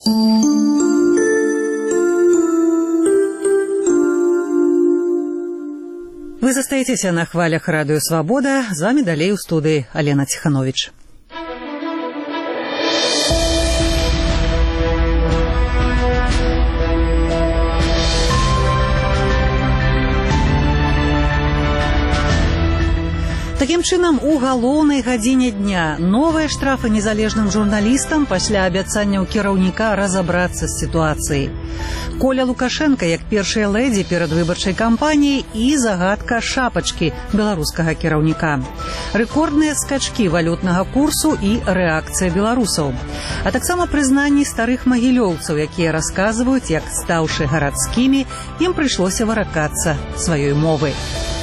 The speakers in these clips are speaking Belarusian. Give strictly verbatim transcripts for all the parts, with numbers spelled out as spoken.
Вы застаецеся на хвалях радыё Свабода. З вами далей у студыі Алена Ціхановіч. Такім чынам, у галоўнай гадзіне дня новыя штрафы незалежным журналістам пасля абяцанняў кіраўніка разабрацца з сітуацыяй. Коля Лукашенка як першая лэдзі перад выбарчай кампаніяй і загадка шапачкі беларускага кіраўніка. Рэкордныя скачкі валютнага курсу і рэакцыя беларусаў. А таксама прызнанні старых магілёўцаў, якія расказваюць, як, стаўшы гарадскімі, ім прыйшлося выракацца сваёй мовы.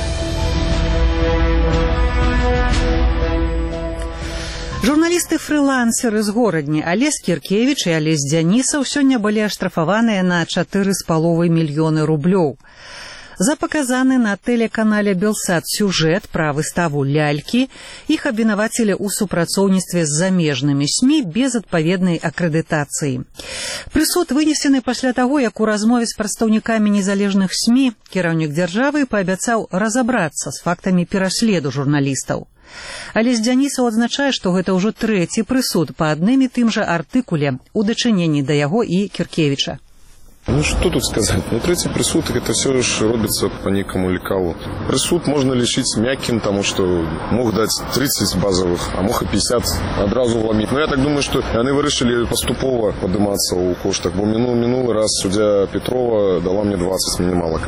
Журналісты-фрылансеры з горадні Алесь Кіркевіч і Алесь Дзянісаў сёння былі аштрафаваныя на чатыры з паловай мільёны рублёў. За паказаны на тэлеканале «Белсат» сюжэт пра выставу «Лялькі» іх абвінавацілі ў супрацоўніцтве з замежнымі СМІ без адпаведнай акрэдытацыі. Прысуд вынесены пасля таго, як у размове з прадстаўнікамі незалежных СМІ кіраўнік дзяржавы паабяцаў разабрацца з фактамі пераследу журналістаў. Алесь Дзянісаў адзначае, што гэта ўжо трэці прысуд па адным і тым жа артыкуле у дачыненні да яго і Кіркевіча. Ну что тут сказать? Ну, третий присуд, это все же робится по некому лекалу. Присуд можно лечить мягким, потому что мог дать тридцать базовых, а мог и пятьдесят одразу вломить. Но я так думаю, что они вырішили поступово подниматься у коштах. Бо минул, минулый раз судья Петрова дала мне двадцать минималок.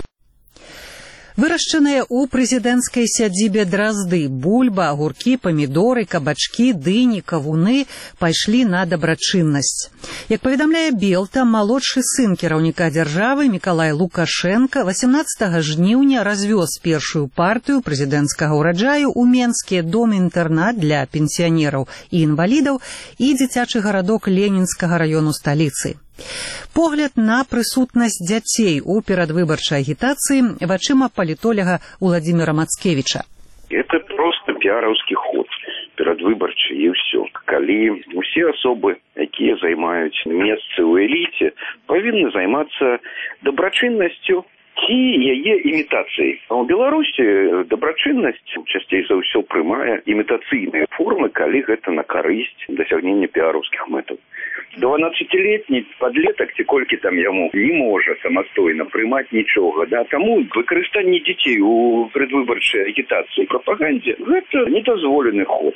Вырашчаныя ў прэзідэнцкай сядзібе дразды, бульба, агуркі, памідоры, кабачкі, дыні, кавуны пайшлі на дабрачыннасць. Як паведамляе Белта, малодшы сын кіраўніка дзяржавы Мікалай Лукашенка васямнаццатага жніўня развёз першую партыю прэзідэнцкага ўраджаю ў Менскі дом-інтэрнат для пенсіянераў і інвалідаў і дзіцячы гарадок Ленінскага раёну сталіцы. Погляд на прысутнасць дзяцей у перадвыбарчай агітацыі вачыма палітоляга Уладзіміра Мацкевіча. Это просто піараўскі ход перадвыбарчы і ўсё. Калі усе асобы, якія займаюць месцы ў эліце, павінны займацца дабрачыннасцю ці яе імітацыяй. А ў Беларусі дабрачыннасць часцей за ўсё прымае імітацыйныя формы, калі гэта на карысць дасягнення піараўскіх мэтаў. дванаццацілетні падлетак, ці колькі там яму, не можа самастойна прымаць нічога. Да? Таму выкарыстанне дзяцей у предвыбарчай агітацыі і прапагандзе – гэта недазволены ход.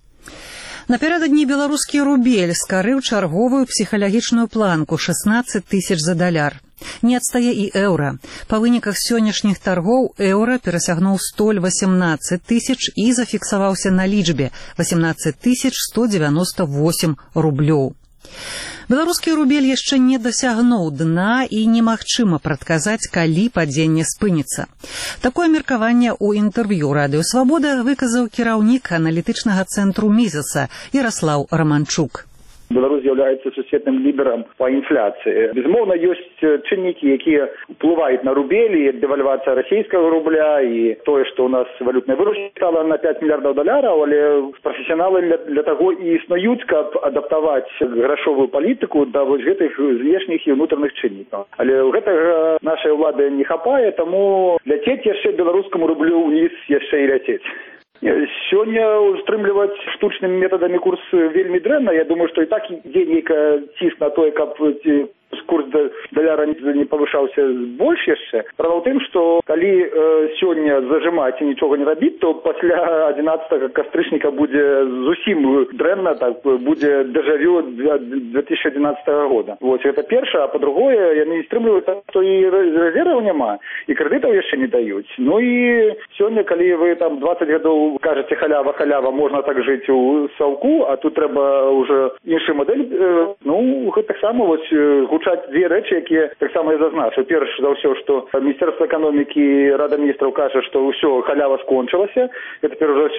Напярэдадні беларускі рубель скарыў чарговую псіхалагічную планку шаснаццаць тысяч за даляр. Не адстае і еўра. Па выніках сённяшніх таргоў еўра перасягнуў сто васемнаццаць тысяч і зафіксаваўся на лічбе васемнаццаць тысяч сто дзевяноста восем рублёў. Беларускі рубель яшчэ не дасягнуў дна і немагчыма прадказаць, калі падзенне спыніцца. Такое меркаванне ў інтэрв'ю радыё Свабода выказаў кіраўнік аналітычнага цэнтру Мізеса Яраслаў Раманчук. Беларусь з'яўляецца сусветным лідарам па інфляцыі. Безумоўна, ёсць чыннікі, якія ўплываюць на рубель, і дэвальвацыя расійскага рубля, і тое, што ў нас валютная выручка стала на пяць мільярдаў даляраў, але прафесіяналы для, для таго і існуюць, каб адаптаваць грашовую палітыку да вось гэтых знешніх і ўнутраных чыннікаў. Але гэтага нашай улады не хапае, таму ляцець яшчэ беларускаму рублю ўніз яшчэ і ляцець. Сёння стрымліваць штучнымі метадамі курс вельмі дрэнна. Я думаю, што і так ідзе нейкая ціск на тое, каб курс даляра не павышаўся больш яшчэ. Справа ў тым, што калі э, сёння зажымаць і нічога не рабіць, то пасля адзінаццатага кастрычніка будзе зусім дрэнна, так будзе дэжавю две тысячи адзінаццатага года. Вось гэта першае, а па-другое, яны не стрымліваюць так, што і рэзерваў няма, і крэдытаў яшчэ не даюць. Ну і сёння, калі вы там двадцать гадоў кажаце халява, халява, можна так жыць у саўку, а тут трэба ўжо іншы мадэль, э, ну, гэта таксама вось гучаць дзве рэчы, якія таксама я зазначу. Перш за ўсё, што Міністэрства эканомікі і Рада міністраў кажа, што ўсё, халява скончылася. Гэта перш за ўсё.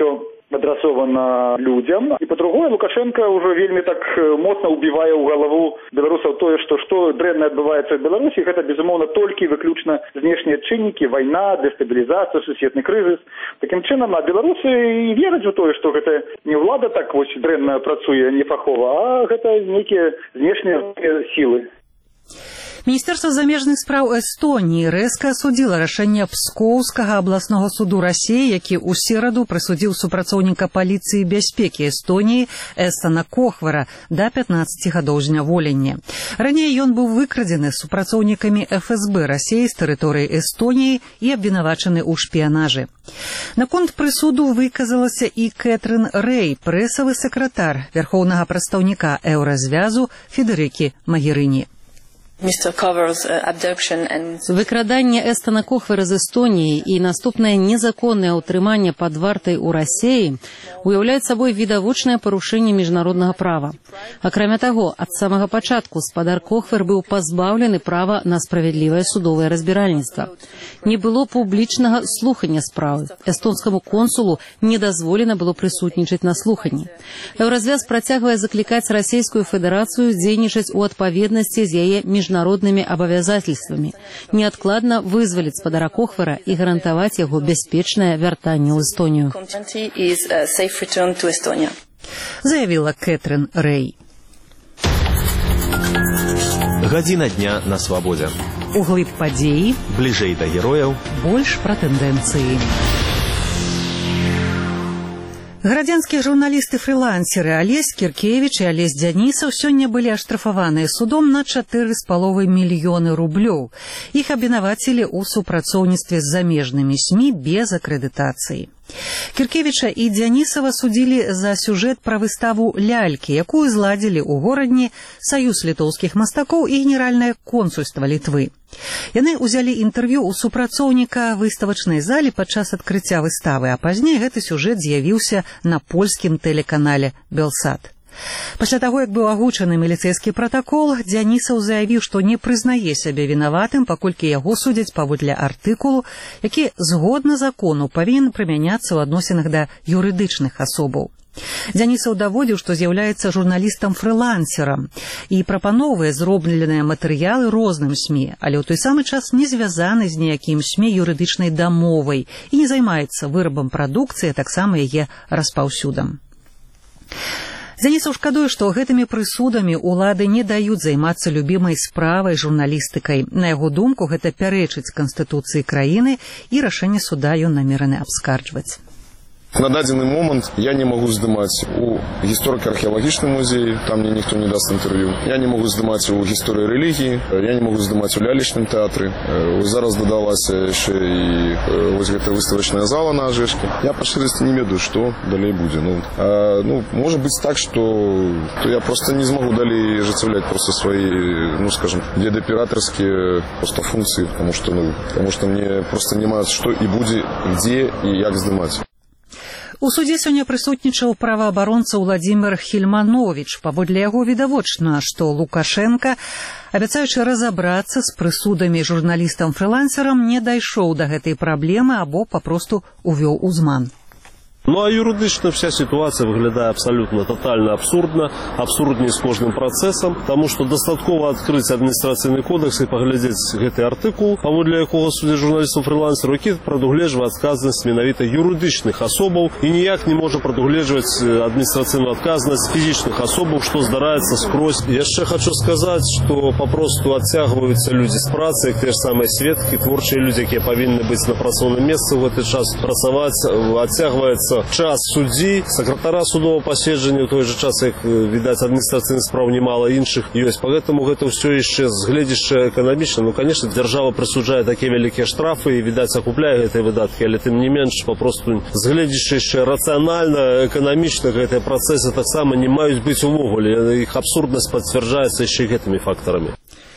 адрасована людям. І па-другое, Лукашенко ўжо вельмі так моцна ўбівае ў галаву беларусаў тое, што што дрэнна адбываецца ў Беларусі, гэта, безумоўна, толькі выключна знешнія чыннікі, вайна, дэстабілізацыя, сусветны крызіс. Такім чынам, а беларусы і вераць у тое, што гэта не ўлада так вось дрэнна працуе, не фахова, а гэта нейкія знешнія сілы. Міністерства замежных спраў Эстоніі рэзка асудзіла рашэнне Пскоўскага абласнога суду Расіі, які ў сераду прысудзіў супрацоўніка паліцыі бяспекі Эстоніі Эстана Кохвера да пятнаццаці гадоў зняволення. Раней ён быў выкрадзены супрацоўнікамі эф эс бэ Расіі з тэрыторыі Эстоніі і абвінавачаны ў шпіянажы. Наконт прысуду выказалася і Кэтрын Рэй, прэсавы сакратар вярхоўнага прадстаўніка еўразвязу Федэрыкі Магерыні. Выкраданне Эстана Кохвера з Эстоніі і наступнае незаконнае ўтрыманне пад вартай у Расіі уяўляюць сабой відавочнае парушэнне міжнароднага права. Акрамя таго, ад самага пачатку спадар Кохвер быў пазбаўлены права на справядлівае судовае разбіральніцтва. Не было публічнага слухання справы. Эстонскаму консулу не дазволена было прысутнічаць на слуханні. Еўразвяз працягвае заклікаць Расійскую Федэрацыю дзейнічаць у адпаведнасці з яе міжнароднымі абавязательствамі, неадкладна вызваліць спадара Кохвера і гарантаваць яго бяспечнае вяртанне ў Эстонію. Заявіла Кэтрын Рэй. Гадзіна дня на свабодзе. Углыб падзеі, бліжэй да герояў, больш пра тэндэнцыі. Градзянскія журналісты-фрылансеры Алесь Кіркевіч і Алесь Дзянісаў сёння былі аштрафаваныя судом на чатыры з паловай мільёны рублёў. Іх абвінавацілі ў супрацоўніцтве з замежнымі СМІ без акрэдытацыі. Кіркевіча і Дзянісава судзілі за сюжэт пра выставу «Лялькі», якую зладзілі ў горадні Саюз літоўскіх мастакоў і генеральнае консульства Літвы. Яны ўзялі інтэрв'ю ў супрацоўніка выставачнай залі падчас адкрыцця выставы, а пазней гэты сюжэт з'явіўся на польскім тэлеканале «Белсат». Пасля таго, як быў агучаны міліцэйскі пратакол, Дзянісаў заявіў, што не прызнае сябе вінаватым, паколькі яго судзяць паводле артыкулу, які згодна закону павінен прымяняцца ў адносінах да юрыдычных асобаў. Дзянісаў даводзіў, што з'яўляецца журналістам-фрылансерам і прапаноўвае зробленыя матэрыялы розным СМІ, але ў той самы час не звязаны з ніякім СМІ юрыдычнай дамовай і не займаецца вырабам прадукцыі, а таксама яе распаўсюдам. Дзянісаў шкадуе, што гэтымі прысудамі ўлады не даюць займацца любімай справай журналістыкай. На яго думку, гэта пярэчыць канстытуцыі краіны і рашэнне суда ён намераны абскарджваць. На дадзены момант я не могу здымаць у гісторыка-археалагічным музеі, там мне ніхто не даст інтэрв'ю. Я не могу здымаць у гісторыі рэлігіі, я не могу здымаць у лялечным тэатры. Зараз дадалася яшчэ і вось гэта выставачная зала на Ажэшкі. Я па шчырасці не ведаю, што далей будзе. Ну, а, ну, можа быць так, што то я просто не змогу далей ажыццяўляць просто свои, ну, скажем, ведаператарскія просто функцыі, потому что, ну, потому что мне просто няма што і будзе, дзе і як здымаць. У судзе сёння прысутнічаў праваабаронца Владзімир Хільмановіч. Паводле яго відавочна, што Лукашенка, абяцаючы разабрацца з прысудамі журналістам-фрылансерам, не дайшоў да гэтай праблемы або папросту увёў узман. Ну а юридично вся ситуация выглядает абсолютно тотально абсурдно, абсурднее с кожным процессом, потому что достатково открыть административный кодекс и поглядеть гэты артыкул, паводле якого суддзя журналістаў-фрилансераў, які прадугледжвае адказнасць менавіта юрыдычных асобаў і ніяк не можа прадугледжваць административную адказнасць фізічных асобаў, што здараецца скрозь. Яшчэ хочу сказать, что попросту оттягиваются люди с працы, те же самые сведки, творчыя люди, якія павінны быць на працоўным месцы в этот час працаваць, оттягивается час суддзі, сакратара судового паседжання, у той же час, як, відаць, адміністрацыйных справ немало іншых ёсць. Поэтому гэта ўсё яшчэ з гледзяшча эканамічна. Ну, конечно, дзяржава прысуджае такія вялікія штрафы і, відаць, акупляе гэтыя выдаткі, але тым не менш, папросту з гледзяшча яшчэ рацыянальна, эканамічна гэтыя працэсы таксама не маюць быць увогуле. Іх абсурднасць пацвярджаецца яшчэ гэтымі фактарамі.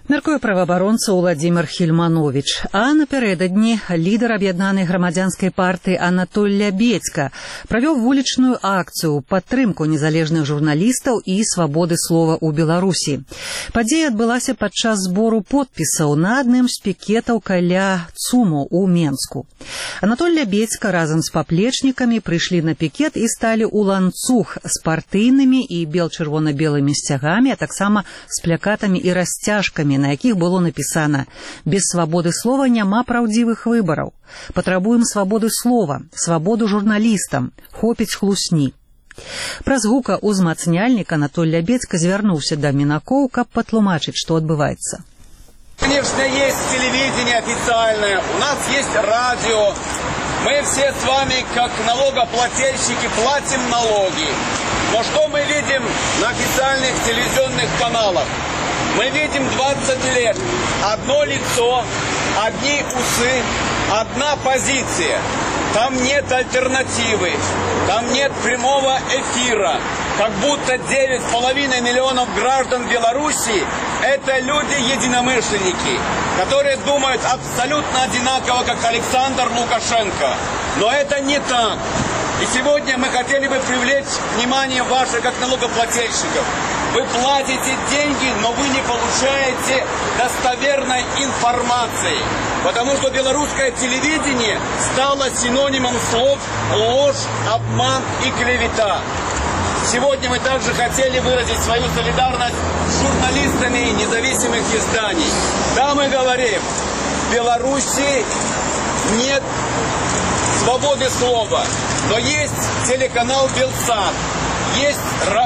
Мяркуе праваабаронца Уладзімір Хільманович. А напярэдадні лідар аб'яднанай грамадзянскай партыі Анатоль Лябедзька правёў вулічную акцыю ў падтрымку незалежных журналістаў і свабоды слова ў Беларусі. Падзея адбылася падчас збору подпісаў на адным з пікетаў каля ЦУМу ў Менску. Анатоль Лябедзька разам з паплечнікамі прыйшлі на пікет і сталі ў ланцуг з партыйнымі і бел-чырвона-белымі сцягамі, а таксама з плякатамі і расцяжкамі, на якіх было напісана: «Без свабоды слова няма праўдзівых выбараў. Патрабуем свабоды слова, свабоду журналістам, хопіць хлусні». Праз гукаўзмацняльнік Анатоль Лябедзька звярнуўся да мінакоў, каб патлумачыць, што адбываецца. Конечно, есть телевидение официальное, у нас есть радио. Мы все с вами, как налогоплательщики, платим налоги. Но что мы видим на официальных телевизионных каналах? Мы видим двадцать лет. Одно лицо, одни усы, одна позиция. Там нет альтернативы, там нет прямого эфира. Как будто девять с половиной миллионов граждан Беларуси – это люди-единомышленники, которые думают абсолютно одинаково, как Александр Лукашенко. Но это не так. И сегодня мы хотели бы привлечь внимание ваше, как налогоплательщиков. Вы платите деньги, но вы не получаете достоверной информации. Потому что белорусское телевидение стало синонимом слов ложь, обман и клевета. Сегодня мы также хотели выразить свою солидарность с журналистами независимых изданий. Да, мы говорим, в Беларуси нет свободы слова, но есть телеканал «Белсат», есть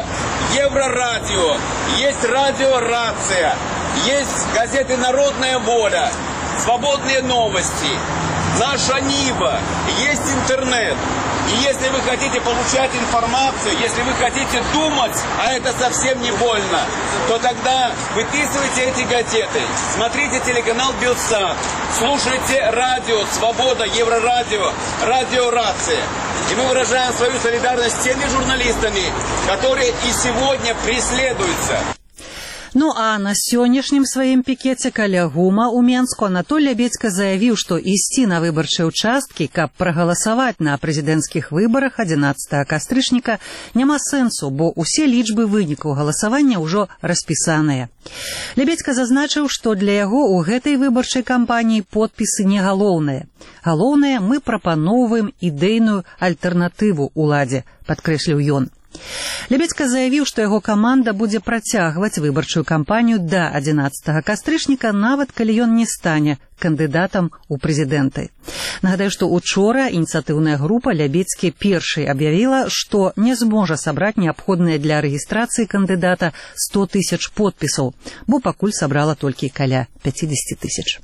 Еврорадио, есть радио «Рация», есть газеты «Народная воля», «Свободные новости», «Наша Ниба», есть интернет. И если вы хотите получать информацию, если вы хотите думать, а это совсем не больно, то тогда выписывайте эти газеты, смотрите телеканал «Белсат», слушайте радио «Свобода», Еврорадио, радио «Рация». И мы выражаем свою солидарность с теми журналистами, которые и сегодня преследуются. Ну а на сённяшнім сваім пікеце каля ГУМа ў Менску Анатоль Лябедзька заявіў, што ісці на выбарчыя ўчасткі, каб прагаласаваць на прэзідэнцкіх выбарах адзінаццатага кастрычніка, няма сэнсу, бо ўсе лічбы вынікаў галасавання ўжо распісаныя. Лябедзька зазначыў, што для яго ў гэтай выбарчай кампаніі подпісы не галоўныя. Галоўнае, мы прапаноўваем ідэйную альтэрнатыву ўладзе, падкрэсліў ён. Лябедзька заявіў, што яго каманда будзе працягваць выбарчую кампанію да адзінаццатага кастрычніка, нават калі ён не стане кандыдатам у прэзідэнты. Нагадаю, што учора ініцыятыўная група Лябедзькі першай аб'явіла, што не зможа сабраць неабходныя для рэгістрацыі кандыдата сто тысяч подпісаў, бо пакуль сабрала толькі каля пяцьдзесят тысяч.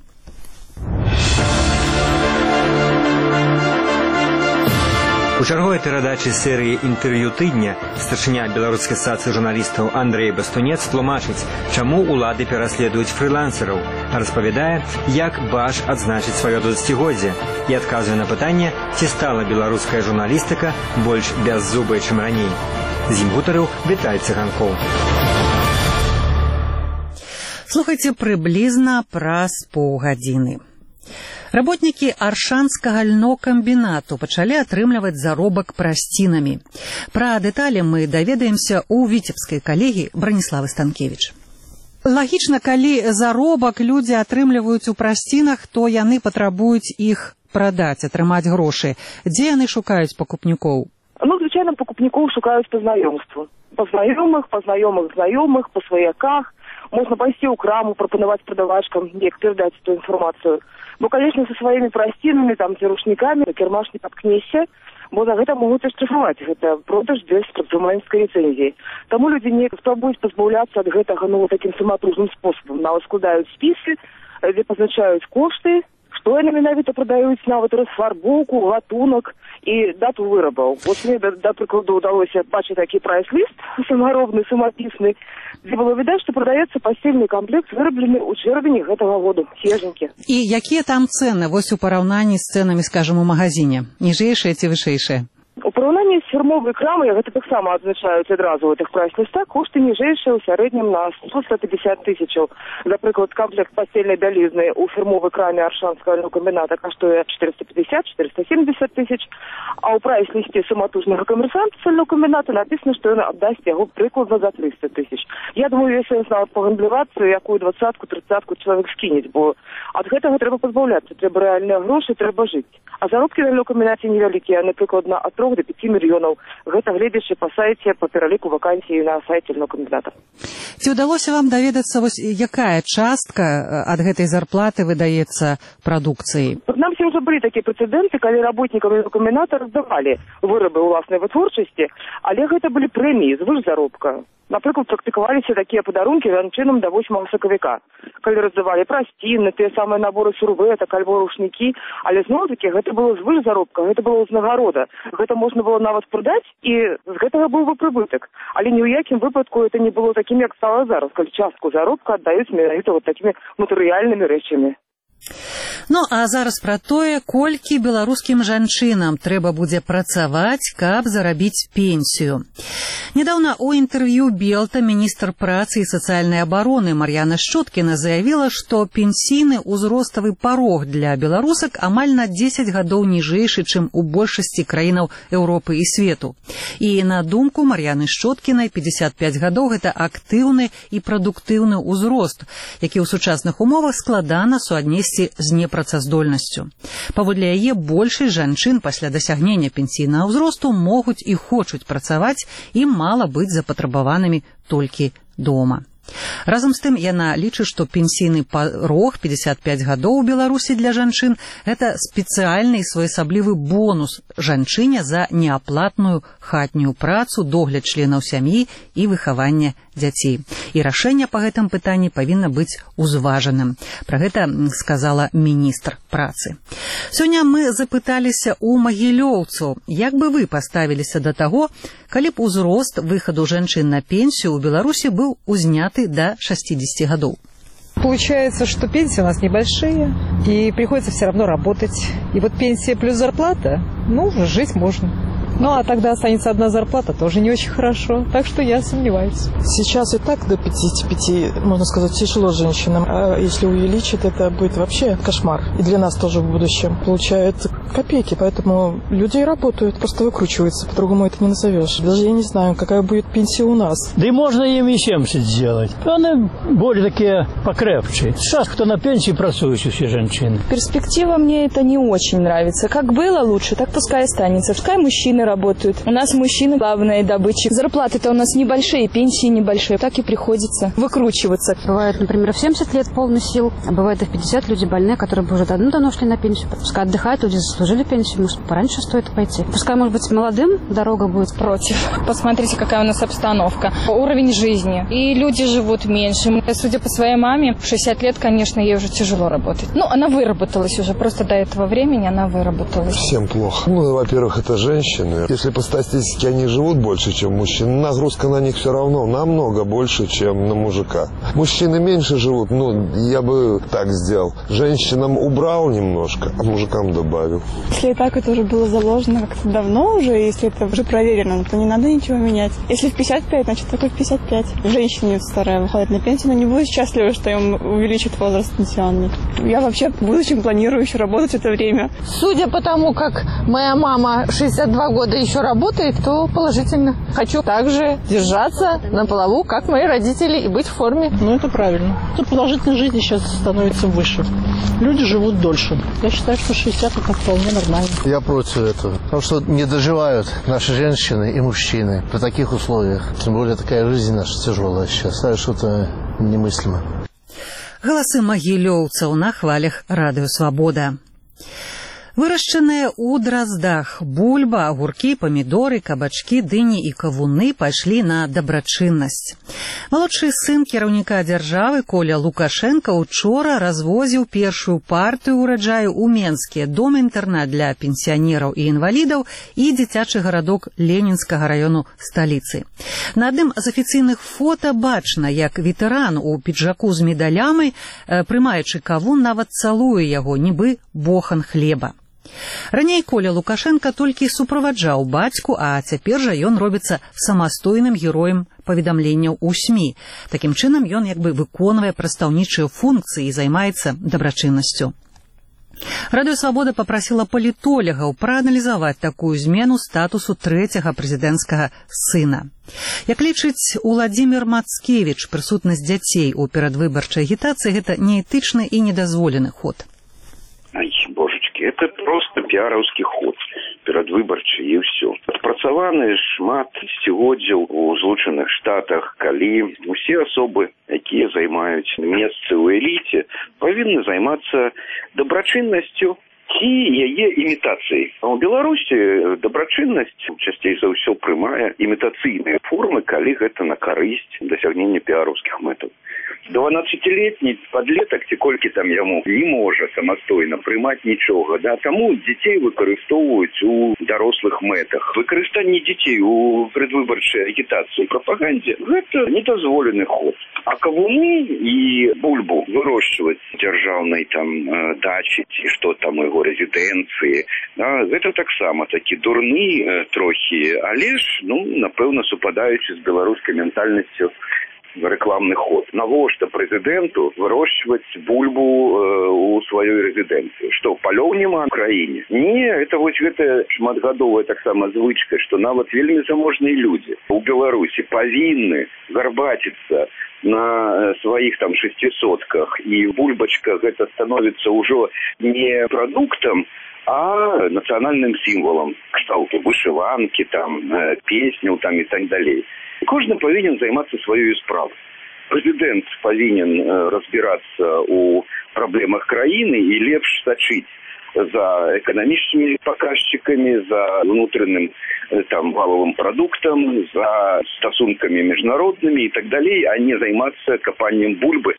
У чарговай перадачы серыі інтэрв'ю тыдня старшыня беларускай асацыяцыі журналістаў Андрэй Бастунец тлумачыць, чаму улады пераследуюць фрылансераў, распавядае, як Баш адзначыць сваё дваццацігоддзе і адказвае на пытанне, ці стала беларуская журналістыка больш бяззубай, чым раней. З ім гутарыў Віталь Цыганкоў. Слухайце прыблізна праз паўгадзіны. Работнікі Аршанскага льнокамбінату пачалі атрымліваць заробак прасцінамі. Пра дэталі мы даведаемся ў віцебскай калегі Браніславы Станкевіч. Лагічна, калі заробак людзі атрымліваюць у прасцінах, то яны патрабуюць іх прадаць, атрымаць грошы. Дзе яны шукаюць пакупнікоў? Ну, звычайна пакупнікоў шукаюць па знаёмству. Па знаёмых, па знаёмых знаёмых, па сваяках. Можна пайсці ў краму, прапанаваць прадавачкам, як перадаць эту інфармацыю. Бо, конечно, со сваімі прасцінамі, там, ці рушнікамі, кірмаш не паткнешся, бо за гэта могуць аштрафаваць. Гэта продаж без прадпрымальніцкай ліцэнзіі. Таму людзі не спрабуюць пазбаўляцца ад гэтага, ну, такім саматужным спосабам. Нават складаюць спісы, дзе пазначаюць кошты, што яны менавіта прадаюць, нават расфарбоўку, гатунак і дату вырабаў. Вот мне, да, да прыкладу, удалося бачыць такі прайс-ліст самаробны, самапісны, дзе было відаць, што прадаецца пасцельны камплект, выраблены ў чэрвені гэтага году, свеженькі. І якія там цэны, вось у параўнанні з цэнамі, скажам, у магазине? Ніжэйшыя ці вышэйшыя? У параўнанні з фірмовай крамай, гэта таксама адзначаюць адразу ў гэтых прайс-лістах, кошты ніжэйшыя ў сярэднім на сто - сто пятьдесят тысячаў. Напрыклад, комплект пастельнай бялізны у фірмовай краме Аршанскага комбіната каштуе четыреста пятьдесят - четыреста семьдесят тысяч, а ў прайс-лісце саматужнага камерсанта цэльного комбіната напісана, што ён аддасць яго прыкладна за триста тысяч. Я думаю, ёсць сэнс нават пагандлявацца, якую двадцатку, тридцатку чалавек скінець, бо ад гэтага трэба пазбаўляцца, трэба рэальныя грошы, трэба жыць. А заробкі на комбінаце невялікія, напрыклад, ад трох до пяти мільёнаў. Гэта гледзячы па сайце, па пераліку вакансій на сайце комбіната. Ці ўдалося вам даведацца, вось якая частка ад гэтай зарплаты выдаецца прадукцыі? Нам все ўжо былі такія прэцэдэнты, калі работнікам комбіната раздавалі вырабы ўласнай вытворчасці, але гэта былі прэміі звыш заробка. Напрыклад, практыкаваліся такія падарункі жанчынам да восьмага сакавіка, калі раздавалі прасціны, тыя самыя наборы сурвэтак альбо рушнікі, але зноў-такі гэта было звыш заробка, гэта было ўзнагарода. Гэта можна было нават прадаць, і з гэтага быў бы прыбытак. Але ні ў якім выпадку гэта не было такім, як стала зараз, калі частку заробка аддаюць менавіта вот такімі матэрыяльнымі рэчамі. Ну, а зараз пра тое, колькі беларускім жанчынам трэба будзе працаваць, каб зарабіць пенсію. Недавно у інтэрв'ю Белта міністр працы і сацыяльнай абароны Мар'яна Шчоткіна заявіла, што пенсійны ўзроставы парог для беларусак амаль на дзесяць гадоў ніжэйшы, чым у большасці краінаў Еўропы і свету. І на думку Мар'яны Шчоткінай, пятьдесят пять гадоў – гэта актыўны і прадуктыўны ўзрост, які ў сучасных умовах складана суаднесці з непрацаздольнасцю. Паводле яе, большасць жанчын пасля дасягнення пенсійнага ўзросту могуць і хочуць працаваць, і мала быць запатрабаванымі толькі дома. Разам з тым, яна лічыць, што пенсійны парог пятьдесят пять гадоў у Беларусі для жанчын – гэта спецыяльны і своеасаблівы бонус жанчыне за неаплатную хатнюю працу, догляд членаў сям'і і выхаванне дзяцей. І рашэнне па гэтым пытанні павінна быць узважаным. Пра гэта сказала міністр працы. Сёння мы запыталіся ў магілёўцаў, як бы вы паставіліся да таго, калі б узрост выхаду жанчын на пенсію ў Беларусі быў узняты до шестидесяти годов. Получается, что пенсии у нас небольшие, и приходится все равно работать. И вот пенсия плюс зарплата, ну, жить можно. Ну, а тогда останется одна зарплата, тоже не очень хорошо. Так что я сомневаюсь. Сейчас и так до пятидесяти пяти, можно сказать, тяжело женщинам. А если увеличить, это будет вообще кошмар. И для нас тоже в будущем. Получают копейки, поэтому люди работают, просто выкручиваются. По-другому это не назовешь. Даже я не знаю, какая будет пенсия у нас. Да и можно им и семьдесят сделать. Они более такие покрепче. Сейчас кто на пенсии працуют все женщины. Перспектива мне это не очень нравится. Как было лучше, так пускай останется. Пускай мужчины работают. У нас мужчины главные добытчик. Зарплаты-то у нас небольшие, пенсии небольшие. Так и приходится выкручиваться. Бывает, например, в семьдесят лет полный сил, а бывает и в пятьдесят люди больные, которые бы уже давно-давно ушли на пенсию. Пускай отдыхают, люди заслужили пенсию, может, пораньше стоит пойти. Пускай, может быть, молодым дорога будет. Против. Посмотрите, какая у нас обстановка. Уровень жизни. И люди живут меньше. Судя по своей маме, в шестьдесят лет, конечно, ей уже тяжело работать. Ну, она выработалась уже. Просто до этого времени она выработалась. Всем плохо. Ну, во-первых, это женщины. Если по статистике они живут больше, чем мужчины, нагрузка на них все равно намного больше, чем на мужика. Мужчины меньше живут, ну, я бы так сделал. Женщинам убрал немножко, а мужикам добавил. Если и так это уже было заложено как-то давно уже, если это уже проверено, то не надо ничего менять. Если в пятьдесят пять, значит только в пятьдесят пять. Женщины старая выходит на пенсию, но не будет счастлива, что им увеличат возраст пенсионный. Я вообще в будущем планирую еще работать это время. Судя по тому, как моя мама шестьдесят два года еще работает, то положительно. Хочу также держаться на плаву, как мои родители, и быть в форме. Ну, это правильно. Это продолжительность жизни сейчас становится выше. Люди живут дольше. Я считаю, что шестьдесят это вполне нормально. Я против этого. Потому что не доживают наши женщины и мужчины при таких условиях. Тем более такая жизнь наша тяжелая сейчас. Так что это немыслимо. Галасы магілёўцаў на хвалях радыё «Свабода». Вырашчаныя ў драздах бульба, агуркі, памідоры, кабачкі, дыні і кавуны пайшлі на дабрачыннасць. Малодшы сын кіраўніка дзяржавы Коля Лукашенко учора развозіў першую партыю ураджаю ў Менскі дом-інтэрнат для пенсіянераў і інвалідаў і дзіцячы гарадок Ленінскага раёну сталіцы. На адным з афіцыйных фота бачна, як ветэран у піджаку з медалямі, прымаючы кавун, нават цалуе яго, нібы бохан хлеба. Раней Коля Лукашенко толькі суправаджаў бацьку, а цяпер жа ён робіцца самастойным героем паведамленняў у СМІ. Такім чынам ён як бы выконвае прадстаўнічыя функцыі і займаецца дабрачыннасцю. Радыё Свабода папрасіла палітолягаў прааналізаваць такую змену статусу трэцяга прэзідэнцкага сына. Як лічыць Уладзімір Мацкевіч, прысутнасць дзяцей у перадвыбарчай агітацыі гэта неэтычны і недазволены ход. Ай, божечки, это просто піараўскі ход перадвыбарчы і ўсё. Адпрацаваны шмат сцігоддзяў у Злучаных Штатах, калі усе асобы, якія займаюць месцы ў эліце, павінны займацца дабрачыннасцю ці яе імітацыяй. А ў Беларусі дабрачыннасць часцей за ўсё прымае імітацыйныя формы, калі гэта на карысць дасягнення піараўскіх мэтаў. дванаццацілетні падлетак, ці колькі там яму, не можа самастойна прымаць нічога, да, таму дзяцей выкарыстоўваюць у дарослых мэтах. Выкарыстанне дзяцей у предвыбарчай агітацыі, прапагандзе – гэта недазволены ход. А кавуны і бульбу вырошчваць дзяржаўнай там дачы, ці што там яго рэзідэнцыі, да, гэта таксама такі дурны трохі, але ж, ну, напэўна, супадаючы з беларускай ментальнасцю рекламный ход. Навошта прэзідэнту вырошчваць бульбу э, у сваёй рэзідэнцыі? Што, палёў няма ў краіне? Не, это вось гэта шматгадовая таксама звычка, што нават вельмі заможныя людзі у Беларусі павінны гарбаціцца на сваіх там шестисотках, і бульбачка гэта становіцца ўжо не прадуктам, а нацыянальным сімвалам, кшталту вышыванкі, там, песняў там і так далей. Кожны павінен займацца сваёй справай. Прэзідэнт павінен разбірацца ў праблемах краіны і лепш сачыць за эканамічнымі паказчыкамі, за внутренним там валовым прадуктам, за стасункамі міжнароднымі і так далей, а не займацца капаннем бульбы.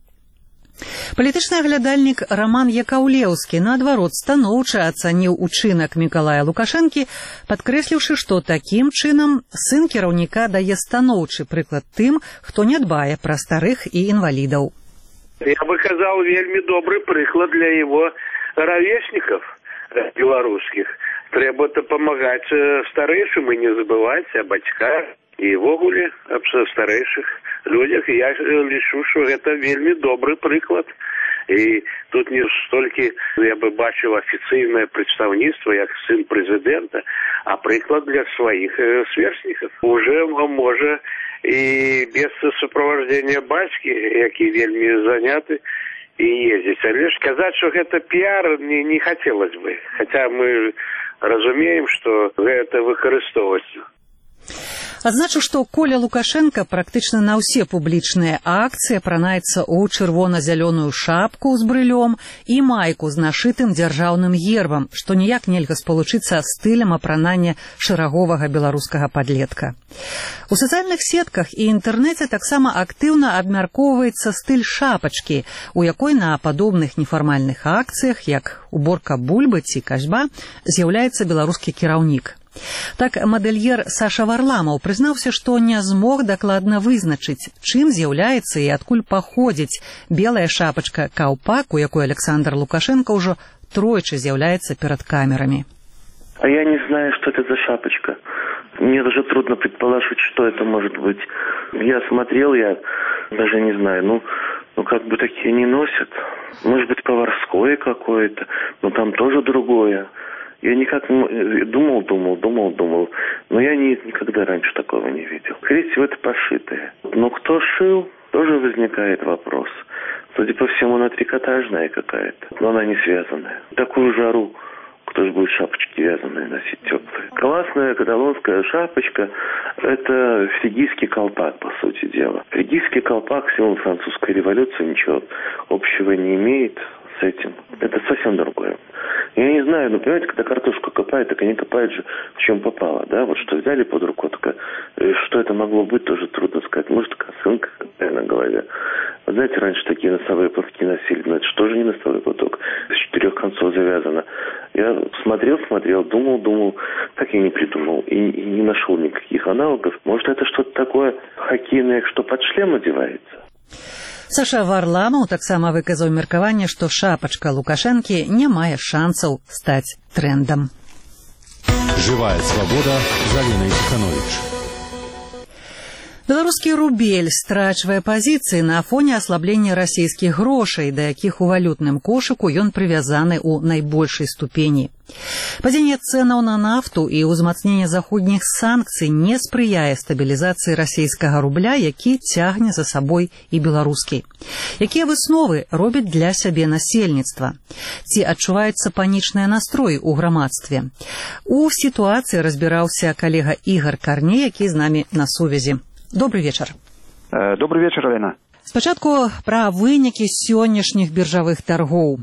Палітычны аглядальнік Роман Якаўлеўскі, наадварот, станоўча ацаніў учынак Мікалая Лукашэнкі, падкрэсліўшы, што такім чынам сын кіраўніка дае станоўчы прыклад тым, хто не дбае пра старых і інвалідаў. Я бы казаў, вельмі добры прыклад для его ровеснікаў беларускіх. Трэба дапамагаць старэйшым і не забываць о бацьках і ввогуле аб старэйшых людях. Я лічу, што гэта вельмі добры прыклад. І тут не столькі я бы бачыў афіцыйнае прадстаўніцтва як сын прэзідэнта, а прыклад для сваіх сверстнікаў. Уже можа і без суправаджэння бацькі, які вельмі заняты, і ездзіць. Але ж казаць, што гэта піар, не, не хацелось бы. Хаця мы разумеем, што гэта выкарыстоўваецца. Адзначу, што Коля Лукашенко практычна на ўсе публічныя акцыі апранаецца ў чырвона-зялёную шапку з брылём і майку з нашытым дзяржаўным гербам, што ніяк нельга спалучыцца з стылем апранання шэраговага беларускага падлетка. У сацыяльных сетках і інтэрнэце таксама актыўна абмяркоўваецца стыль шапачкі, у якой на падобных нефармальных акцыях, як уборка бульбы ці касьба, з'яўляецца беларускі кіраўнік. Так, мадэльер Саша Варламаў прызнаўся, што не змог дакладна вызначыць, чым з'яўляецца і адкуль паходзіць белая шапачка каўпак, у якой Александр Лукашенко ўжо тройчы з'яўляецца перад камерамі. А я не знаю, что это за шапочка. Мне даже трудно предположить, что это может быть. Я смотрел, я даже не знаю, ну, ну как бы такие не носят. Может быть, поварское какое-то, но там тоже другое. Я никак думал, думал, думал, думал, но я не, никогда раньше такого не видел. Скорее всего, это пошитое. Но кто шил, тоже возникает вопрос. Судя по всему, она трикотажная какая-то, но она не связанная. В такую жару кто же будет шапочки вязаные носить теплые? Классная каталонская шапочка – это фригийский колпак, по сути дела. Фригийский колпак, символ французской революции, ничего общего не имеет с этим. Это совсем другое. Я не знаю, но понимаете, когда картошку копают, так они копают же в чем попало, да? Вот что взяли под руку, только что это могло быть, тоже трудно сказать. Может, косынка какая на голове. Вы знаете, раньше такие носовые платки носили, но это что же не носовой платок? С четырех концов завязано. Я смотрел, смотрел, думал, думал, так я не придумал. И, и не нашел никаких аналогов. Может, это что-то такое хоккейное, что под шлем одевается? Саша Варламаў таксама выказаў меркаванне, што шапачка Лукашэнкі не мае шансаў стаць трендам. Живая свобода. Галина Тиханович. Беларускі рубель страчвае пазіцыі на фоне аслаблення расійскіх грошай, да якіх у валютным кошыку ён прывязаны ў найбольшай ступені. Падзенне цэнаў на нафту і ўзмацненне заходніх санкцый не спрыяе стабілізацыі расійскага рубля, які цягне за сабой і беларускі. Якія высновы робяць для сябе насельніцтва? Ці адчуваецца панічныя настроі ў грамадстве? У сітуацыі разбіраўся калега Ігар Карней, які з намі на сувязі. Добрый вечер. Добрый вечер, Алена. Спачатку пра вынікі сённяшніх біржавых таргоў.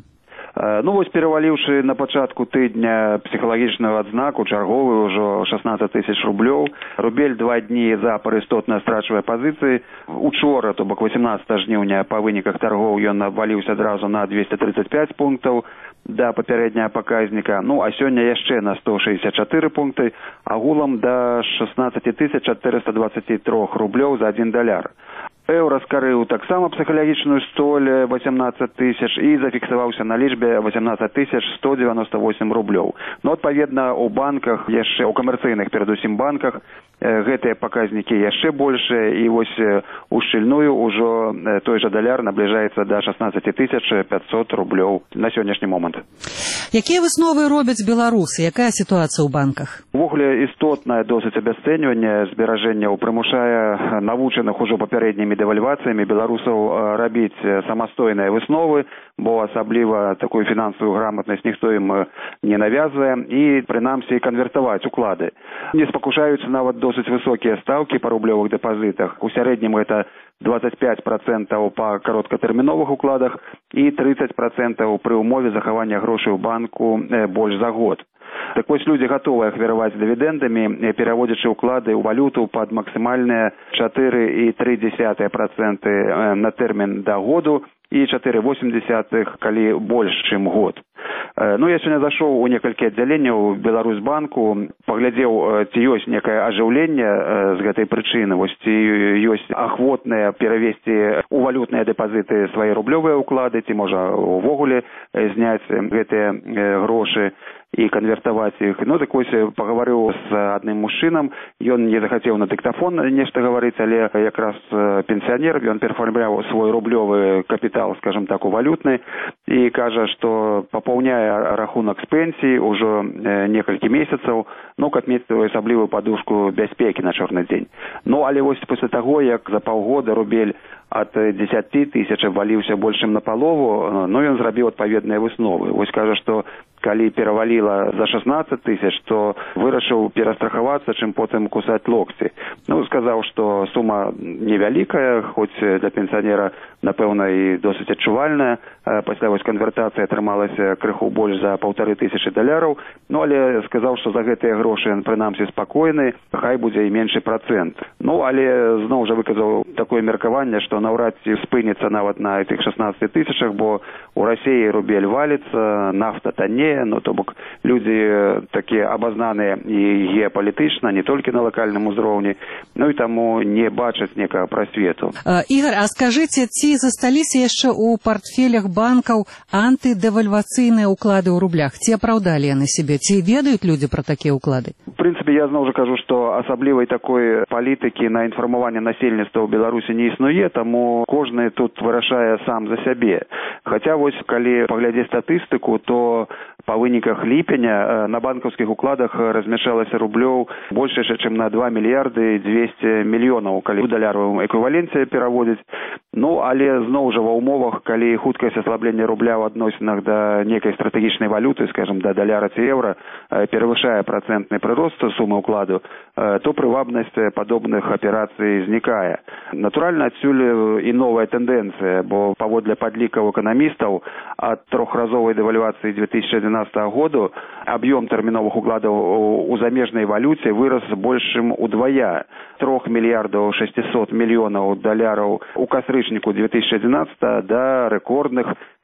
Ну вось, пераваліўшы на пачатку тыдня псіхалагічную адзнаку, чарговую ўжо шаснаццаць тысяч рублёў, рубель два дні запар істотна страчвае пазіцыі. Учора, то бок восемнадцатага жніўня, па выніках таргоў ён абваліўся адразу на двести тридцать пять пунктаў да папярэдняга паказніка. Ну, а сёння яшчэ на сто шестьдесят четыре пункты, агулам да шестнадцать тысяч четыреста двадцать три рублёў за один даляр. Еўра скарыў таксама псіхалагічную столь восемнадцать тысяч і зафіксаваўся на лічбе восемнадцать тысяч сто девяносто восемь рублёў. Ну, адпаведна, у банках, яшчэ у камерцыйных, перадусім банках, гэтыя паказнікі яшчэ большыя, і вось у шчыльную ўжо той жа даляр набліжаецца да шестнадцать тысяч пятьсот рублёў на сённяшні момант. Якія высновы робяць беларусы? Якая сітуацыя ў банках? Увогуле істотнае досыць абясцэньванне зберажэнняў прымушае навучаных ужо папярэднімі дэвальвацыямі беларусаў рабіць самастойныя высновы, бо асабліва такую фінансавую грамотнасць ніхто ім не навязвае, і прынамсі канвертаваць уклады. Не спакушаюцца нават досыць высокія стаўкі па рублёвых дэпазітах. У сярэднім гэта двадцать пять процентов па кароткатэрміновых укладах і тридцать процентов пры ўмове захавання грошай у банку больш за год. Так вось, людзі гатовыя ахвяраваць дывідэндамі, пераводзячы ўклады ў валюту пад максімальныя чатыры і тры дзесятых процента на тэрмін да году і чатыры восемь дзесятых, калі больш, чым год. Ну, я сёння зашоў у некалькі аддзяленняў Беларусьбанку, паглядзеў, ці ёсць некае ажыўленне з гэтай прычыны, вось ці ёсць ахвотныя перавесці ў валютныя дэпазіты свае рублёвыя ўклады, ці можа увогуле зняць гэтыя грошы і канвертаваць іх. Ну, так вось, пагаварыў з адным мужчынам, ён не захацеў на дыктафон нешта гаварыць, але якраз пенсіянер, ён перафармляў свой рублёвы капітал, скажем так, у валютны, і кажа, што папаўняе рахунак з пенсіі ўжо некалькі месяцаў, ну, каб мець асаблівую падушку бяспекі на чорны дзень. Ну, але вось пасля таго, як за паўгода рубель ад дзесяці тысяч абваліўся больш чым на палову, ну, ён зрабіў адпаведныя высновы. Вось кажа, што калі пераваліла за шестнадцать тысяч, то вырашыў перастрахавацца, чым потым кусаць локці. Ну, сказаў, што сума невялікая, хоць для пенсіянера, напэўна, і досыць адчувальная. Пасля вось канвертацыі атрымалася крыху больш за паўтары тысячы даляраў, ну, але сказаў, што за гэтыя грошы ён прынамсі спакойны, хай будзе і меншы працэнт. Ну, але зноў жа выказаў такое меркаванне, што наўрад ці спыніцца нават на этих шестнадцати тысячах, бо у Расіі рубель валіцца, нафта таннее, ну, то бок людзі такія абазнаныя і геапалітычна, не толькі на лакальным узроўні, ну і таму не бачаць некага прасвету. Ігар, а скажыце, ці засталіся яшчэ ў партфелях банкаў антыдэвальвацыйныя ўклады ў рублях? Ці апраўдалі яны сябе? Ці ведаюць людзі пра такія ўклады? В прынцыпе, я зноў жа кажу, што асаблівай такой палітыкі на інфармаванне насельніцтва ў Беларусі не існуе, таму кожны тут вырашае сам за сябе. Хаця вось, калі паглядзець статыстыку, то па выніках ліпеня на банкаўскіх укладах размяшчалася рублёў больш яшчэ, чым на два мільярды двести мільёнаў, калі ў даляровым эквіваленце пераводзіць. Ну, але зноў жа ва ўмовах, калі хуткасць аслаблення рубля ў адносінах да некай стратэгічнай валюты, скажем, да даляра ці еўра, перавышае працэнтны прырост сумы ўкладу, то прывабнасць падобных аперацый знікае. Натуральна, адсюль і новая тэндэнцыя, бо паводле падлікаў эканамістаў ад трохразовай дэвальвацыі две тысячи двенадцатого году аб'ём тэрміновых укладаў у замежнай валюце вырас больш чым удвая. трох мільярдаў шестьсот мільёнаў даляраў у кастрычніку две тысячи одиннадцатого да рэкордных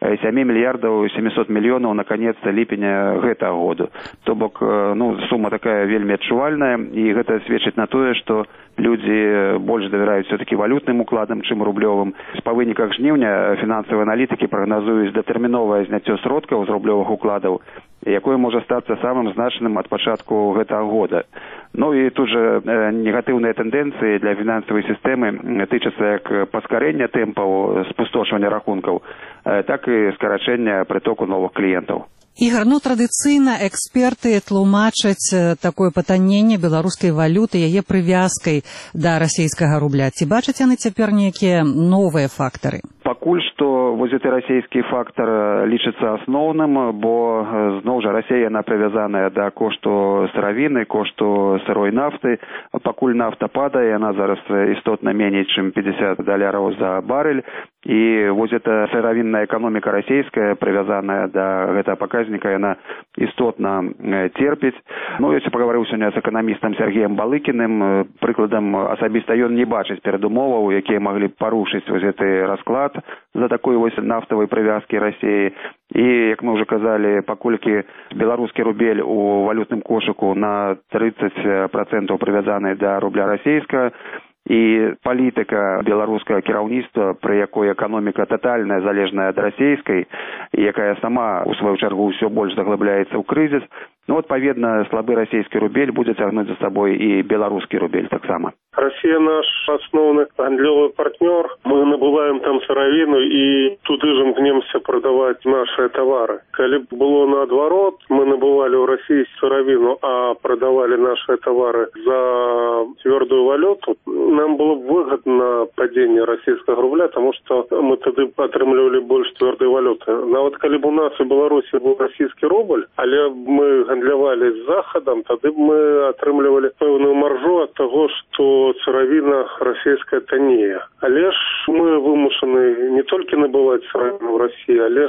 сем мільярдаў семьсот мільёнаў на канец ліпеня гэтага году. То бок, ну, сума такая вельмі адчувальная, і гэта сведчыць на тое, што людзі больш давяраюць все-таки валютным укладам, чым рублёвым. Па выніках жніўня фінансавыя аналітыкі прагназуюць датэрміновае зняццё сродкаў з рублёвых укладаў, якое можа стацца самым значным ад пачатку гэтага года. Ну і тут жа э, негатыўныя тэндэнцыі для фінансавай сістэмы тычацца як паскарэння тэмпаў спустошвання рахункаў, э, так і скарачэння прытоку новых кліентаў. Ігор, ну традыцыйна эксперты тлумачаць такое патанненне беларускай валюты яе прывязкай да расійскага рубля. Ці бачаць яны цяпер нейкія новыя фактары? Пакуль што вось гэты расійскі фактар лічыцца асноўным, бо зноў жа Расія яна прывязаная да кошту сыравіны, кошту сырой нафты. Пакуль нафта падае, яна зараз істотна меней, чым пятьдесят даляраў за барэль. І вось эта сыравінная эканоміка расійская, прывязаная да гэтага паказніка, яна істотна терпіць. Ну, я пагаварыў сёння з эканамістам Сергеем Балыкіным. Прыкладам, асабіста ён не бачыць перадумоваў, якія маглі б парушыць вось гэты расклад за такой вось нафтавай прывязкі Расіі. І, як мы ўжо казалі, паколькі беларускі рубель у валютным кошыку на тридцать процентаў прывязаны да рубля расійскага, і палітыка беларускага кіраўніцтва, пры якой эканоміка татальная залежная ад расійскай, якая сама у сваю чаргу ўсё больш заглыбляецца ў крызіс, ну, адпаведна, слабы расійскі рубель будзе цягнуць за сабой і беларускі рубель таксама. Россия наш основный гандлёвый партнер. Мы набываем там сыровину и туды же мкнемся продавать наши товары. Коли было наоборот, мы набывали у России сыровину, а продавали наши товары за твердую валюту, нам было выгодно падение российского рубля, потому что мы тогда отрымливали больше твердой валюты. Но вот коли бы у нас в Беларуси был российский рубль, але мы гандлявали с Заходом, тогда мы отрымливали певную маржу от того, что сыровина российская таннее. Але ж мы вымушены не только набывать сыровину в России, але ж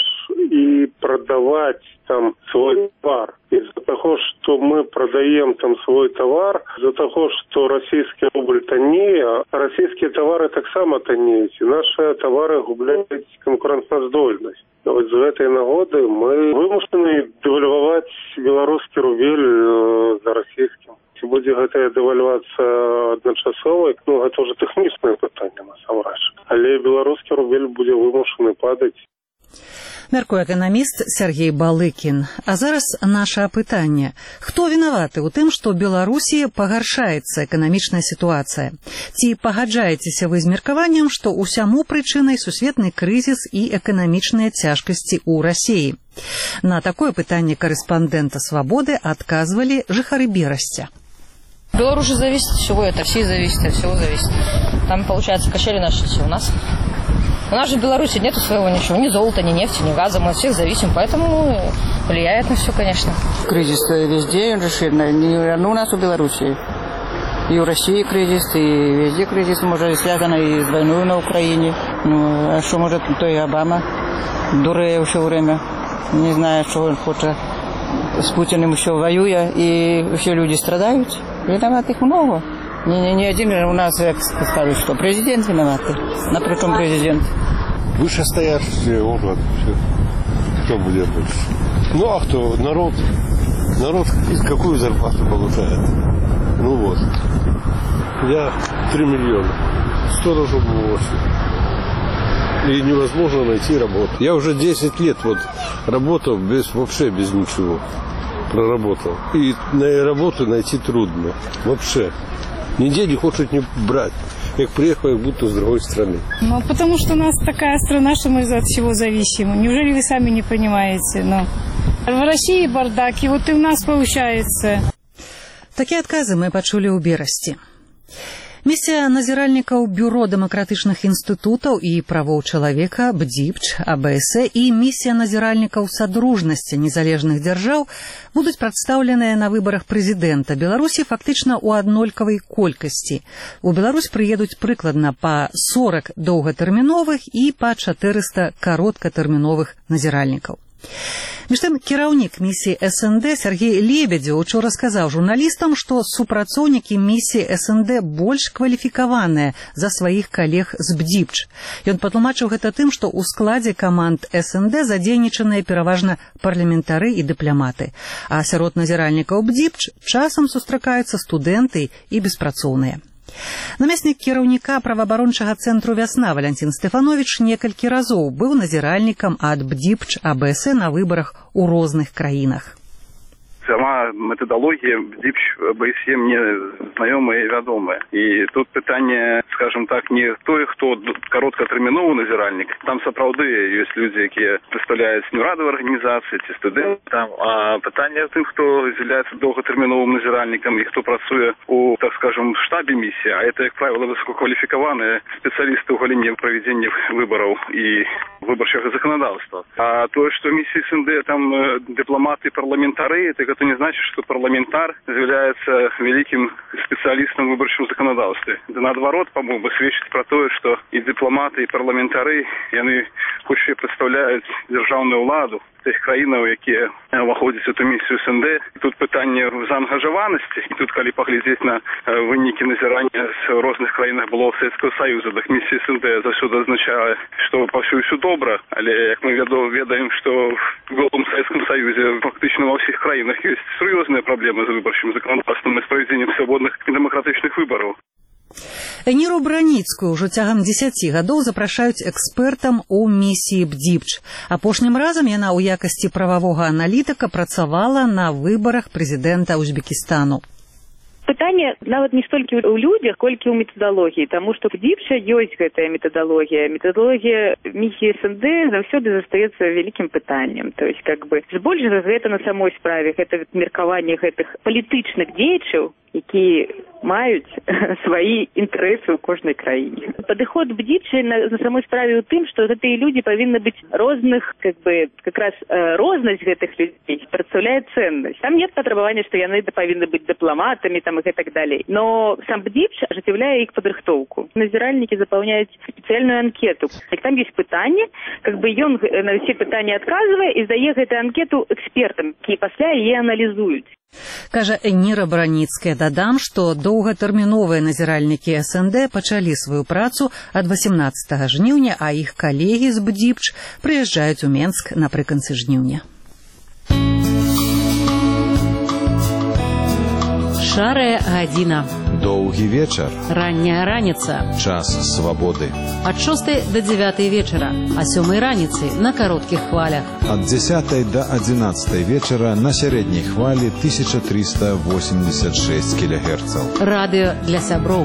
и продавать там свой товар. Из-за того, что мы продаем там свой товар, из-за того, что российский рубль таннее, а российские товары так само таннеют, и наши товары губляют конкурентоздольность. Вот за этой нагоды мы вымушены девальвовать белорусский рубль э, за российским. Ці будзе гэтая дэвальвацыя адначасовай, ну, гэта ўжо тэхнічнае пытанне, насамрэч. Але беларускі рубель будзе вымушаны падаць. Мяркуе эканаміст Сергей Балыкін. А зараз наше апытанне. Хто вінаваты ў тым, што ў Беларусі пагаршаецца эканамічная сітуацыя? Ці пагаджаецеся вы з меркаваннем, што ўсяму прычынай сусветны крызіс і эканамічныя цяжкасці ў Расіі? На такое пытанне корэспандэнта «Свободы» адказвалі жыхары Берасця. Беларусь зависит от всего, от России зависит, от всего зависит. Там, получается, качели наши все у нас. У нас же в Беларуси нету своего ничего, ни золота, ни нефти, ни газа, мы от всех зависим, поэтому влияет на все, конечно. Кризис везде расширенный, не ну, у нас в Беларуси. И у России кризис, и везде кризис, может, связано и с войной на Украине. Ну, а что может, то и Обама, дурея все время, не знаю, что он хочет. С Путиным еще воюя, и все люди страдают. Виноват их много. Не, не один у нас, как сказать, что президент виноват. На причем президент? Вышестоящие органы. Кто будет больше? Ну а кто? Народ. Народ какую зарплату получает? Ну вот. Я три миллиона. Сторожу больше. И невозможно найти работу. Я уже десять лет вот работал без, вообще без ничего. Проработал. И на работу найти трудно. Вообще. Нигде не хочет не брать. Я приехал, как будто с другой страны. Ну, потому что у нас такая страна, что мы от всего зависимы. Неужели вы сами не понимаете? Ну, в России бардак, и вот и у нас получается. Такие отказы мы почули у Берасці. Миссия назиральников Бюро демократичных институтов и правов человека БДИПЧ, АБС и миссия назиральников Содружности незалежных держав будут представлены на выборах президента Беларуси фактично у аднолькавай колькасці. У Беларусь приедут прыкладна по сорок долготерминовых и по четыреста короткотерминовых назиральников. Між тым, кіраўнік місіі эс эн дэ Сергей Лебедзеў учора сказаў журналістам, што супрацоўнікі місіі эс эн дэ больш кваліфікаваныя за сваіх калег з бдзіпч. Ён патлумачыў гэта тым, што ў складзе каманд эс эн дэ задзейнічаныя пераважна парламентары і дыпламаты, а сярод назіральнікаў бдзіпч часам сустракаюцца студэнты і беспрацоўныя. Намеснік кіраўніка праваабарончага цэнтру «Вясна» Валянцін Стэфановіч некалькі разоў быў назіральнікам ад бдзіпч а бэ эс э на выбарах у розных краінах. Сама методология бдзіпч а бэ эс е мне знаёмая и вядомая. И тут питание, скажем так, не той, кто короткатэрміновы назіральнік. Там сапраўды есть люди, якія представляюць неўрадавыя арганізацыі ці студэнты. А питание тым, хто з'яўляецца доўгатэрміновым назіральнікам і хто працуе у, так скажем, штабе миссии. А это, как правило, высококваліфікаваныя специалисты ў галіне правядзення выбораў і выбарчага законодаўства. А то, что миссия эс эн дэ там дипломаты, парламентары, это это не значит, что парламентар является великим специалистом в выборчем законодательстве. Да наоборот, по-моему, свидетельствует про то, что и дипломаты, и парламентары, и они хоть и представляют державную владу тих країнаў, якія ўваходзяць у эту миссию эс эн дэ. И тут пытанне заангажаванасці. И тут, калі паглядзець на вынікі назірання з розных краінах былого Советского Союза, так миссия эс эн дэ заўсёды азначае, што паўсюль усё добра, але як мы ведаем, што в былом Советском Союзе фактычна ва ўсіх краінах ёсць сур'ёзныя праблемы з выбарчым законадаўствам і правядзеннем свабодных і дэмакратычных выбараў. Эніру Браніцкую ўжо цягам дзесяці гадоў запрашаюць экспертам у місіі бдзіпч. Апошнім разам яна ў якасці прававога аналітыка працавала на выбарах прэзідэнта Узбекістану. Пытанне нават не столькі ў людзях, колькі ў метадалогіі, таму што в бдзіпча ёсць гэтая метадалогія. Метадалогія місіі эс эн дэ заўсёды застаецца вялікім пытаннем. То есть, как бы, збольшага гэта на самой справе, гэта меркаванне гэтых палітычных дзеячаў, якія маюць свае інтарэсы ў кожнай краіне. Падыход бдзіпчы на, на самой справе ў тым, што гэтыя людзі павінны быць розных, как бы, как раз э, рознасць гэтых людзей прадстаўляе ценнасць. Там нет патрабавання, што яны павінны быць дыпламатамі там, і так далей. Но сам бдзіпч ажыццяўляе іх падрыхтоўку. Назіральнікі запаўняюць спецыяльную анкету. Як там ёсць пытанне, как бы ён на ўсе пытанні адказвае і здае гэтую анкету экспертам, якія пасля яе аналізуюць. Кажа Эніра Браніцкая. Дадам, што доўгатэрміновыя назіральнікі эс эн дэ пачалі сваю працу ад васемнаццатага жніўня, а іх калегі з бдзіпч прыязджаюць у Менск напрыканцы жніўня. Шарая гадзіна. Доўгі вечар. Ранняя раніца. Час свабоды. Ад шостай да дзявятай вечара, а сёмай раніцы на кароткіх хвалях. Ад дзесятай да адзінаццатай вечара на сярэдняй хвалі тысяча трыста восемьдесят шесть кілогерцаў. Радыё для сяброў.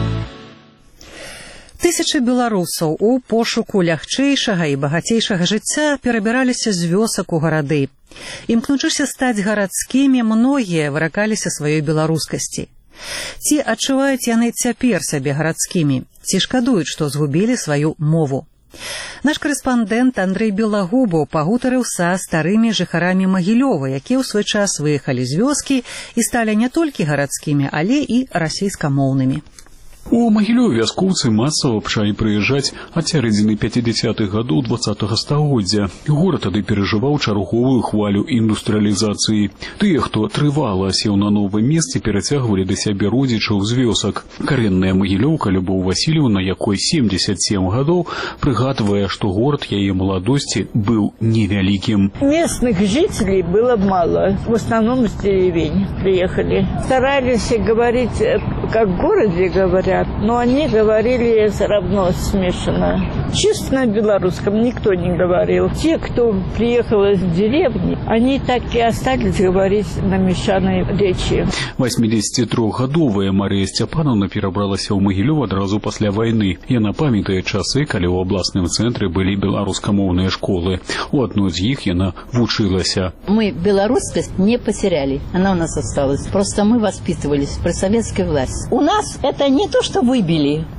Тысячы беларусаў у пошуку лягчэйшага і багацейшага жыцця перабіраліся з вёсак у гарады. Імкнучыся стаць гарадскімі, многія выракаліся сваёй беларускасці. Ці адчуваюць яны цяпер сябе гарадскімі, ці шкадуюць, што згубілі сваю мову. Наш корэспандэнт Андрэй Белагубаў пагутарыў са старымі жыхарамі Магілёва, якія ў свой час выехалі з вёскі і сталі не толькі гарадскімі, але і расійскамоўнымі. У Магілёве вяскоўцы масава пачалі прыязджаць ад сярэдзіны пяцідзясятых гадоў дваццатага стагоддзя. Горад тады перажываў чарговую хвалю індустрыялізацыі. Тыя, хто трывала асеў на новым месцы, перацягвалі да сябе родзічаў з вёсак. Карэнная магілёўка Любоў Васильевна, якой семьдесят семь гадоў, прыгадвае, што горад яе маладосці быў невялікім. Местных жителей было мало. В основном из деревень приехали. Старались говорить, как в городе говорят, но они говорили все равно смешанно. Чисто на белорусском никто не говорил. Те, кто приехал из деревни, они так и остались говорить на мещанной речи. восьмидесятитрохгадовая Мария Степановна перабралася ў Магілёў адразу пасля вайны. Яна памятае часы, калі ў абласным цэнтры былі беларускамоўныя школы. У адной з іх яна вучылася. Мы белорусскость не потеряли. Она у нас осталась. Просто мы воспитывались при советской власти. У нас это не то, что выбили.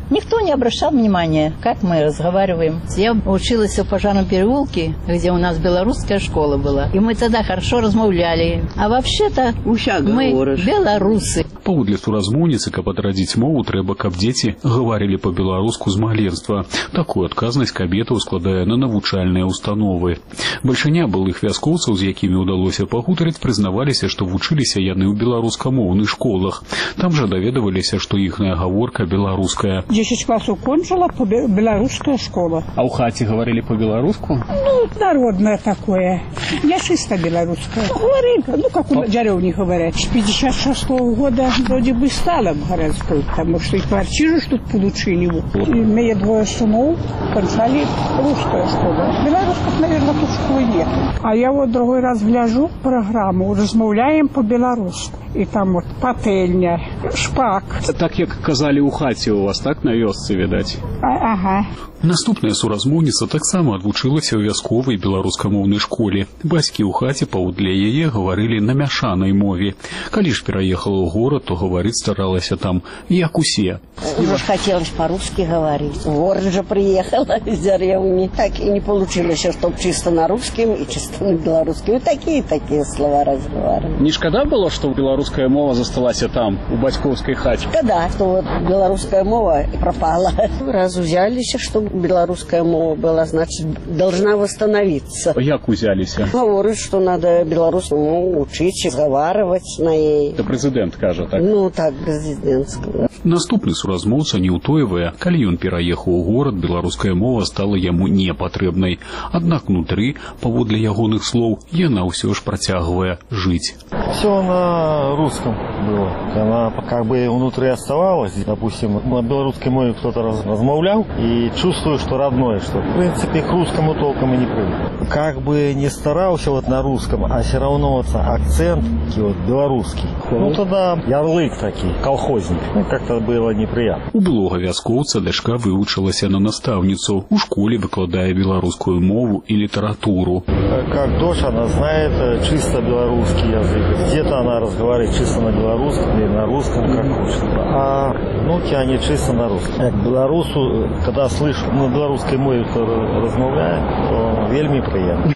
Никто не обращал внимания, как мы разговариваем. Я училась в Пожарном переулке, где у нас белорусская школа была. И мы тогда хорошо размовляли. А вообще-то мы белорусы. Паводле суразмоўніцы, каб адрадзіць мову, трэба, каб дзеці гаварылі па-беларуску з маленства. Такую адказнасць кабетаў складае на навучальныя установы. Бальшыня былых вяскоўцаў, з якімі ўдалося пагутарыць, прызнаваліся, што вучыліся яны ў беларускамоўных школах. Там жа даведаваліся, што іхная гаворка беларуская. десять классов кончила, белорусская школа. А ў хаце гаварылі па-беларуску? Ну, народное такое. Я чисто белорусская. Говорим, ну, как у Джаревни говорят. С пятьдесят шестого года вроде бы стала в городской, потому что и квартиру что-то получили. И мои двое сынов кончали русскую школу. Белорусских, наверное, тут школы нет. А я вот другой раз гляжу программу, размовляем по-белорусски. И там вот пательня, шпак. Так, як казалі ў хаце у вас, так, на вёсцы, відаць? А, ага. Наступная суразмоўніца таксама адвучылася ў вясковай беларускамоўнай школе. Бацькі ў хаце паўдля яе гаварылі на мяшанай мове. Калі ж пераехала ў горад, то гаварыць старалася там, як усе. Уже хотелось по-русски говорить. В город же приехала из деревни. Так и не получилось, чтобы чисто на русском и чисто на белорусском. И такие-такие слова разговаривали. Не шкада было, что белорусская мова засталася там, у бацькоўскай хаце? Когда? Что вот белорусская мова пропала. Раз взялись, чтобы белорусская мова была, значит, должна восстановиться. Як узяліся? Говорят, что надо белорусскую мову учить, разговаривать на ней. Это президент кажа, так? Ну, так, президент сказал. Наступны суразмоўца не ўтойвае, калі ён пераехаў у горад, беларуская мова стала яму непатрэбнай. Аднак внутры, паводле ягоных слоў, яна ўсё ж працягвае жыць. Все на русском было. Она как бы внутри оставалась. Допустим, на белорусской мове кто-то размовлял, и чувствую, что родное, что в принципе к русскому толком и не привык. Как бы не старался вот на русском, а все равно вот акцент вот белорусский. Ну тогда ярлык такой, колхозник. Ну, как-то было неприятно. У былога вяскоўца дачка вывучылася на настаўніцу. У школе выкладае беларускую мову и литературу. Как дочь, она знает чисто белорусский язык. Где-то она разговаривает чисто на белорусском или на русском, как хочет. А внуки, они чисто на русском. Как белорусу, когда слышу на белорусской мове, кто размовляет, то вельми приятно.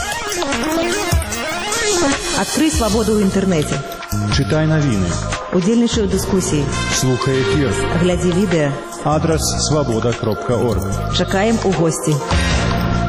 Адкрый свабоду ў інтэрнэце. Читай навіны. Удзельнічай у дыскусіі. Слухай эфір. Глядзі відэа. Адрес свабода кропка орг. Чакаем у госці.